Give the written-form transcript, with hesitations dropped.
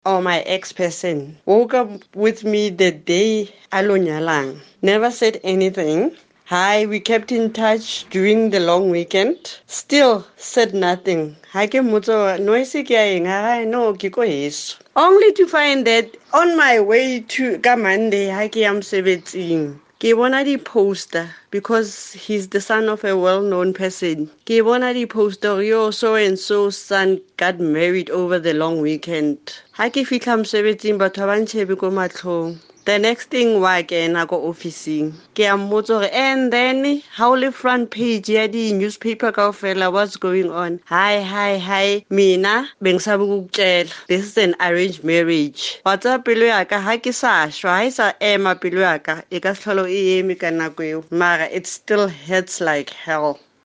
or my ex-person woke up with me the day a lo nyalang. Never said anything. Hi, we kept in touch during the long weekend. Still said nothing. Ha ke mmotsa noise ke a eng? Ha no ke ko heso. Only to find that on my way to ka Monday ha ke ya mosebetsing. Ke bona di-poster because he's the son of a well-known person. Ke bona di-poster yo so and so son got married over the long weekend. Ha ke fihla mosebetsing batho ba ntšhebe ko matlhong. The next thing wa kena ko officing. Ke a mmotsa gore and then how le front page ya di-newspaper kaofela what's going on? Hi. Mina bengisabe ukukutshela. This is an arranged marriage. Wa tsaya pelo ya ka ha ke sa shwa ha e sa ema pelo ya ka e ka se tlhole e eme ka nako eo. Mara it still hurts like hell.